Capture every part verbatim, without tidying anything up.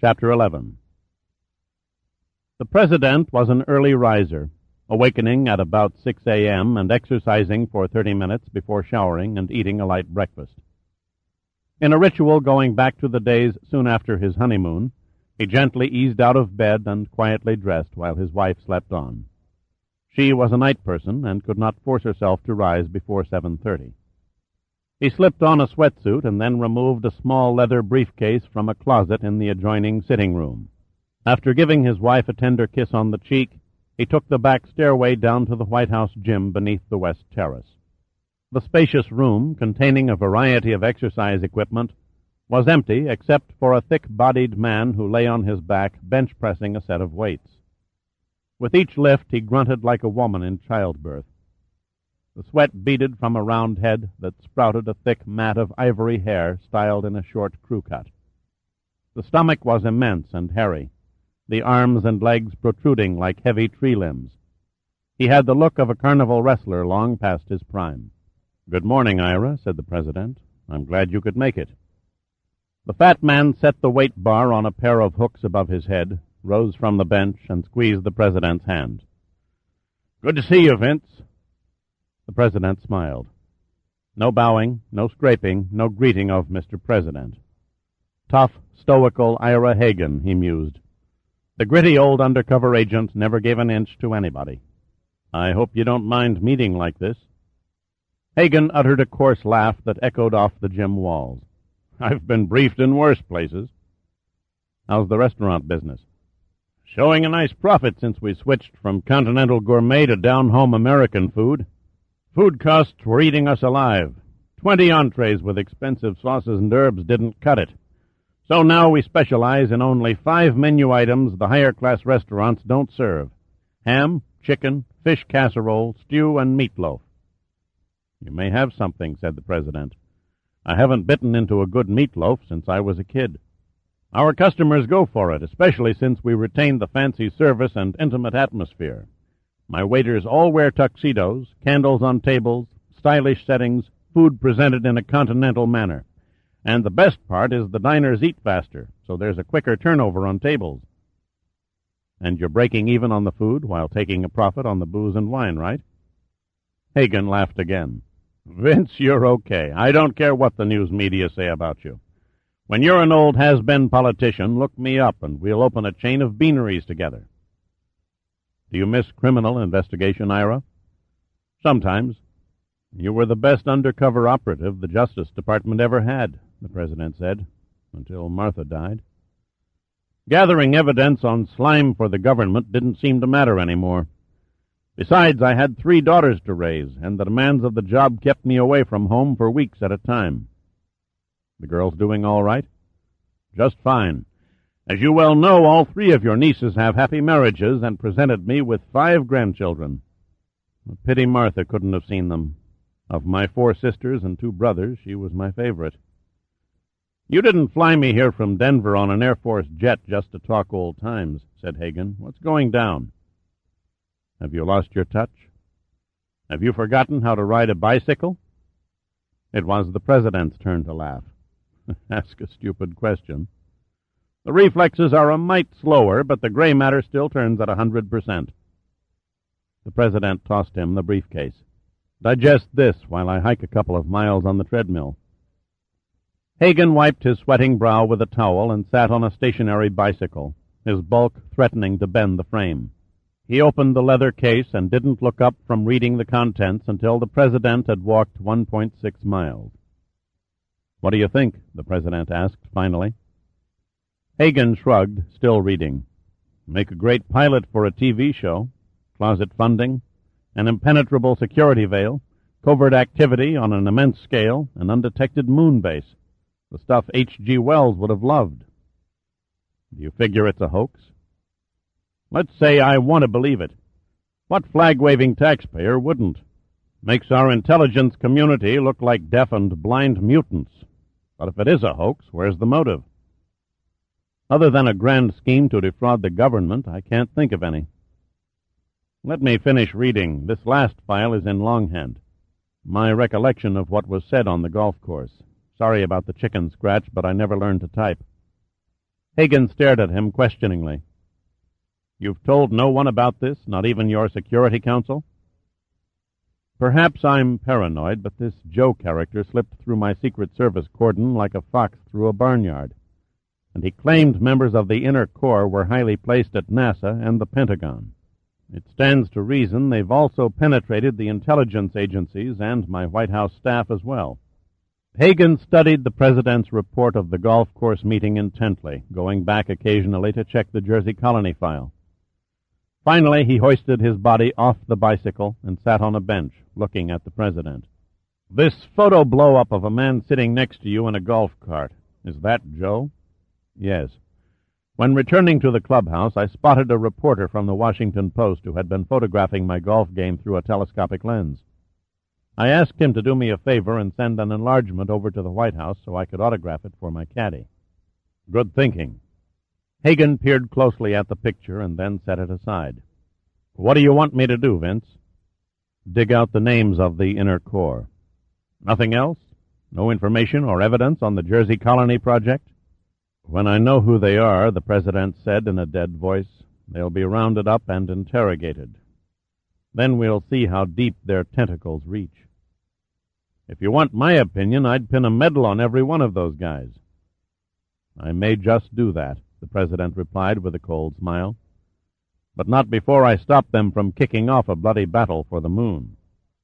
Chapter eleven. The President was an early riser, awakening at about six a.m. and exercising for thirty minutes before showering and eating a light breakfast. In a ritual going back to the days soon after his honeymoon, he gently eased out of bed and quietly dressed while his wife slept on. She was a night person and could not force herself to rise before seven thirty. He slipped on a sweatsuit and then removed a small leather briefcase from a closet in the adjoining sitting room. After giving his wife a tender kiss on the cheek, he took the back stairway down to the White House gym beneath the West Terrace. The spacious room, containing a variety of exercise equipment, was empty except for a thick-bodied man who lay on his back bench-pressing a set of weights. With each lift he grunted like a woman in childbirth. The sweat beaded from a round head that sprouted a thick mat of ivory hair styled in a short crew cut. The stomach was immense and hairy, the arms and legs protruding like heavy tree limbs. He had the look of a carnival wrestler long past his prime. "Good morning, Ira," said the President. "I'm glad you could make it." The fat man set the weight bar on a pair of hooks above his head, rose from the bench, and squeezed the President's hand. "Good to see you, Vince." The President smiled. No bowing, no scraping, no greeting of Mister President. Tough, stoical Ira Hagen, he mused. The gritty old undercover agent never gave an inch to anybody. "I hope you don't mind meeting like this." Hagen uttered a coarse laugh that echoed off the gym walls. "I've been briefed in worse places." "How's the restaurant business?" "Showing a nice profit since we switched from continental gourmet to down-home American food. Food costs were eating us alive. Twenty entrees with expensive sauces and herbs didn't cut it. So now we specialize in only five menu items the higher-class restaurants don't serve: ham, chicken, fish casserole, stew, and meatloaf." "You may have something," said the President. "I haven't bitten into a good meatloaf since I was a kid." "Our customers go for it, especially since we retain the fancy service and intimate atmosphere. My waiters all wear tuxedos, candles on tables, stylish settings, food presented in a continental manner. And the best part is the diners eat faster, so there's a quicker turnover on tables." "And you're breaking even on the food while taking a profit on the booze and wine, right?" Hagen laughed again. "Vince, you're okay. I don't care what the news media say about you. When you're an old has-been politician, look me up and we'll open a chain of beaneries together." "Do you miss criminal investigation, Ira?" "Sometimes." "You were the best undercover operative the Justice Department ever had," the President said, "until Martha died." "Gathering evidence on slime for the government didn't seem to matter anymore. Besides, I had three daughters to raise, and the demands of the job kept me away from home for weeks at a time." "The girls doing all right?" "Just fine. As you well know, all three of your nieces have happy marriages and presented me with five grandchildren. A pity Martha couldn't have seen them. Of my four sisters and two brothers, she was my favorite." "You didn't fly me here from Denver on an Air Force jet just to talk old times," said Hagen. "What's going down?" "Have you lost your touch? Have you forgotten how to ride a bicycle?" It was the President's turn to laugh. "Ask a stupid question. The reflexes are a mite slower, but the gray matter still turns at a hundred percent." The President tossed him the briefcase. "Digest this while I hike a couple of miles on the treadmill." Hagen wiped his sweating brow with a towel and sat on a stationary bicycle, his bulk threatening to bend the frame. He opened the leather case and didn't look up from reading the contents until the President had walked one point six miles. "What do you think?" the President asked finally. Hagen shrugged, still reading. "Make a great pilot for a T V show. Closet funding, an impenetrable security veil, covert activity on an immense scale, an undetected moon base. The stuff H G Wells would have loved." "Do you figure it's a hoax?" "Let's say I want to believe it. What flag-waving taxpayer wouldn't? Makes our intelligence community look like deaf and blind mutants. But if it is a hoax, where's the motive?" "Other than a grand scheme to defraud the government, I can't think of any." "Let me finish reading. This last file is in longhand. My recollection of what was said on the golf course. Sorry about the chicken scratch, but I never learned to type." Hagen stared at him questioningly. You've told no one about this, not even your security council? Perhaps I'm paranoid, but this Joe character slipped through my Secret Service cordon like a fox through a barnyard, and he claimed members of the Inner Core were highly placed at NASA and the Pentagon. It stands to reason they've also penetrated the intelligence agencies and my White House staff as well. Hagen studied the President's report of the golf course meeting intently, going back occasionally to check the Jersey Colony file. Finally, he hoisted his body off the bicycle and sat on a bench, looking at the President. This photo blow-up of a man sitting next to you in a golf cart, is that Joe? Yes. When returning to the clubhouse, I spotted a reporter from the Washington Post who had been photographing my golf game through a telescopic lens. I asked him to do me a favor and send an enlargement over to the White House so I could autograph it for my caddy. Good thinking. Hagen peered closely at the picture and then set it aside. What do you want me to do, Vince? Dig out the names of the Inner Core. Nothing else? No information or evidence on the Jersey Colony project? When I know who they are, the President said in a dead voice, they'll be rounded up and interrogated. Then we'll see how deep their tentacles reach. If you want my opinion, I'd pin a medal on every one of those guys. I may just do that, the President replied with a cold smile. But not before I stop them from kicking off a bloody battle for the moon.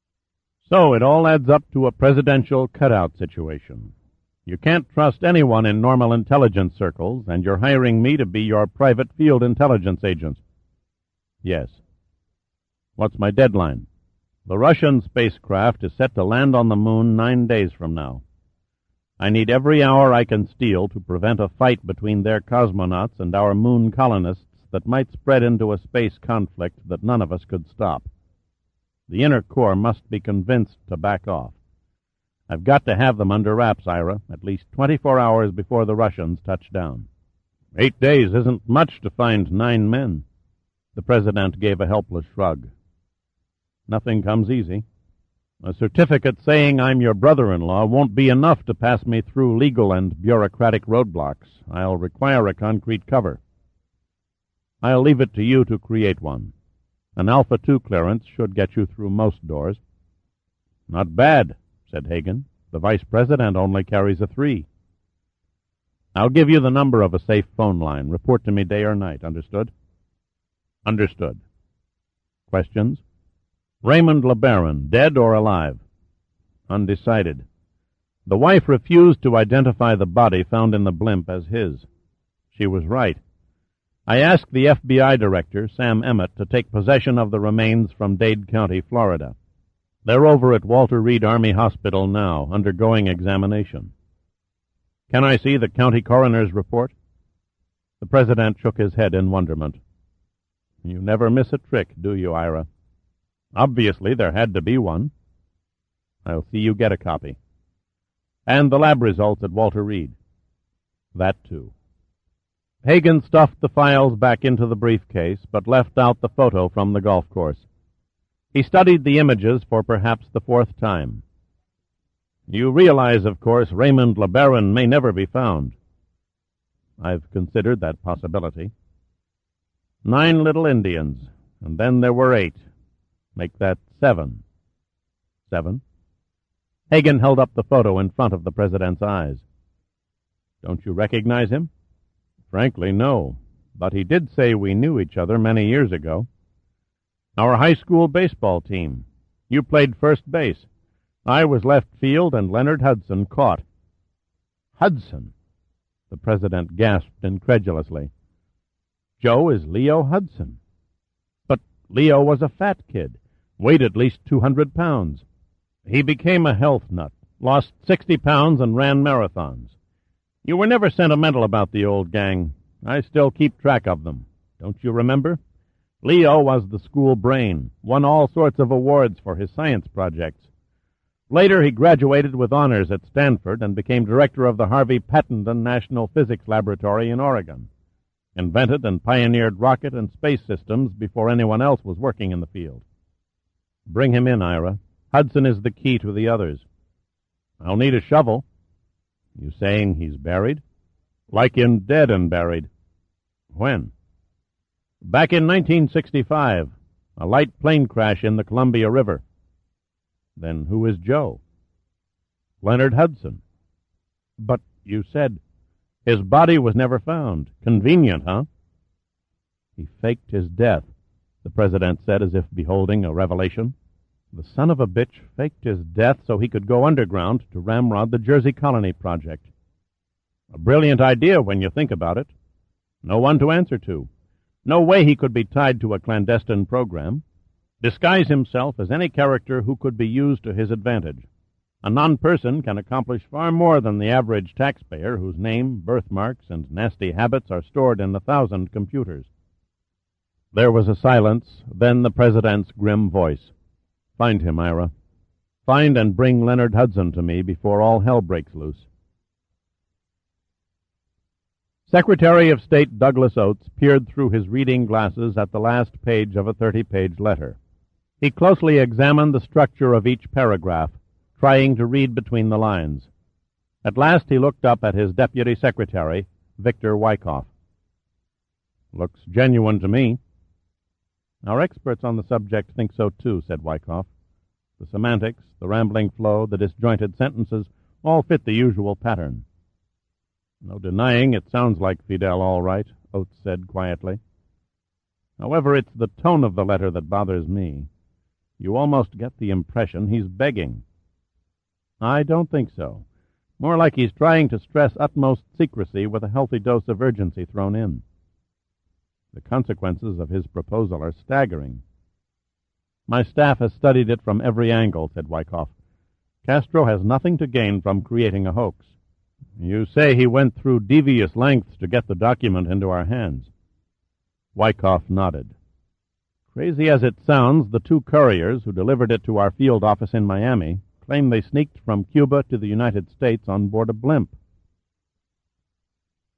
So it all adds up to a presidential cutout situation. You can't trust anyone in normal intelligence circles, and you're hiring me to be your private field intelligence agent. Yes. What's my deadline? The Russian spacecraft is set to land on the moon nine days from now. I need every hour I can steal to prevent a fight between their cosmonauts and our moon colonists that might spread into a space conflict that none of us could stop. The Inner Core must be convinced to back off. I've got to have them under wraps, Ira, at least twenty-four hours before the Russians touch down. Eight days isn't much to find nine men. The President gave a helpless shrug. Nothing comes easy. A certificate saying I'm your brother-in-law won't be enough to pass me through legal and bureaucratic roadblocks. I'll require a concrete cover. I'll leave it to you to create one. An Alpha two clearance should get you through most doors. Not bad, said Hagen. The Vice President only carries a three. I'll give you the number of a safe phone line. Report to me day or night. Understood? Understood. Questions? Raymond LeBaron, dead or alive? Undecided. The wife refused to identify the body found in the blimp as his. She was right. I asked the F B I director, Sam Emmett, to take possession of the remains from Dade County, Florida. They're over at Walter Reed Army Hospital now, undergoing examination. Can I see the county coroner's report? The President shook his head in wonderment. You never miss a trick, do you, Ira? Obviously, there had to be one. I'll see you get a copy. And the lab results at Walter Reed. That, too. Hagen stuffed the files back into the briefcase, but left out the photo from the golf course. He studied the images for perhaps the fourth time. You realize, of course, Raymond LeBaron may never be found. I've considered that possibility. Nine little Indians, and then there were eight. Make that seven. Seven. Hagen held up the photo in front of the President's eyes. Don't you recognize him? Frankly, no. But he did say we knew each other many years ago. Our high school baseball team. You played first base. I was left field, and Leonard Hudson caught. Hudson? The President gasped incredulously. Joe is Leo Hudson. But Leo was a fat kid. Weighed at least two hundred pounds. He became a health nut, lost sixty pounds, and ran marathons. You were never sentimental about the old gang. I still keep track of them. Don't you remember? Leo was the school brain, won all sorts of awards for his science projects. Later, he graduated with honors at Stanford and became director of the Harvey Pattenden National Physics Laboratory in Oregon. Invented and pioneered rocket and space systems before anyone else was working in the field. Bring him in, Ira. Hudson is the key to the others. I'll need a shovel. You saying he's buried? Like in dead and buried. When? Back in nineteen sixty-five. A light plane crash in the Columbia River. Then who is Joe? Leonard Hudson. But you said his body was never found. Convenient, huh? He faked his death, the president said as if beholding a revelation. The son of a bitch faked his death so he could go underground to ramrod the Jersey Colony project. A brilliant idea when you think about it. No one to answer to. No way he could be tied to a clandestine program. Disguise himself as any character who could be used to his advantage. A non-person can accomplish far more than the average taxpayer whose name, birthmarks, and nasty habits are stored in a thousand computers. There was a silence, then the president's grim voice. Find him, Ira. Find and bring Leonard Hudson to me before all hell breaks loose. Secretary of State Douglas Oates peered through his reading glasses at the last page of a thirty-page letter. He closely examined the structure of each paragraph, trying to read between the lines. At last he looked up at his deputy secretary, Victor Wyckoff. Looks genuine to me. Our experts on the subject think so too, said Wyckoff. The semantics, the rambling flow, the disjointed sentences all fit the usual pattern. No denying it sounds like Fidel all right, Oates said quietly. However, it's the tone of the letter that bothers me. You almost get the impression he's begging. I don't think so. More like he's trying to stress utmost secrecy with a healthy dose of urgency thrown in. The consequences of his proposal are staggering. My staff has studied it from every angle, said Wyckoff. Castro has nothing to gain from creating a hoax. You say he went through devious lengths to get the document into our hands. Wyckoff nodded. Crazy as it sounds, the two couriers who delivered it to our field office in Miami claim they sneaked from Cuba to the United States on board a blimp.